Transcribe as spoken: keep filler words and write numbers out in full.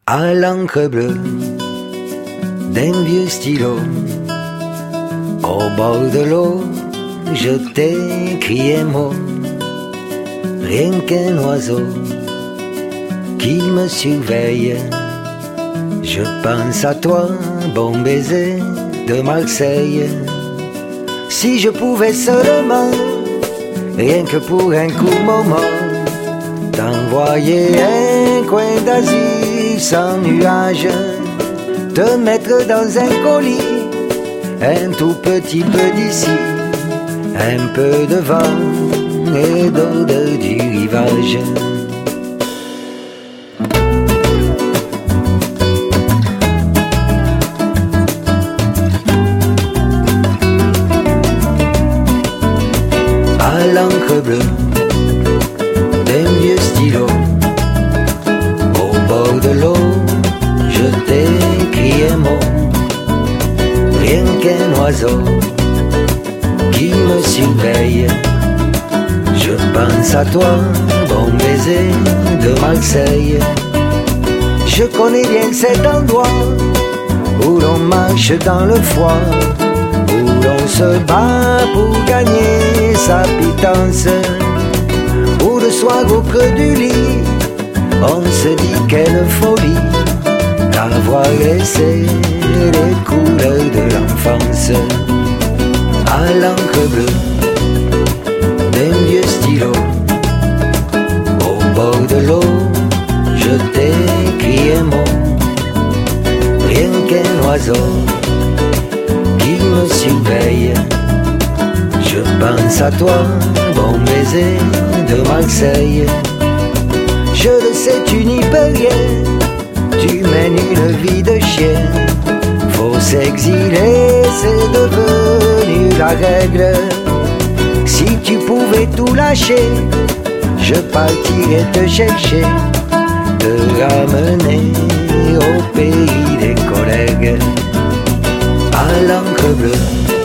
À l'encre bleue d'un vieux stylo, au bord de l'eau, je t'écris un mot, rien qu'un oiseau qui me surveille. Je pense à toi, bon baiser de Marseille. Si je pouvais seulement, rien que pour un court moment, t'envoyer un coin d'Asie sans nuage, te mettre dans un colis, un tout petit peu d'ici, un peu de vent et d'odeur du rivage. À l'encre bleue d'un vieux stylo, au bord de l'eau, je t'écris un mot, rien qu'un oiseau qui me surveille. Je pense à toi, bon baiser de Marseille. Je connais bien cet endroit où l'on marche dans le froid, où l'on se bat pour gagner sa pitance, où le soir au creux du lit, on se dit quelle folie d'avoir laissé les couleurs de l'enfance. À l'encre bleue d'un vieux stylo, au bord de l'eau, je t'écris un mot, rien qu'un oiseau qui me surveille. Je pense à toi, bon baiser de Marseille. Je le sais, tu n'y peux rien, tu mènes une vie de chien. Faut s'exiler, c'est devenu la règle. Si tu pouvais tout lâcher, je partirais te chercher, te ramener au pays des collègues. À l'encre bleue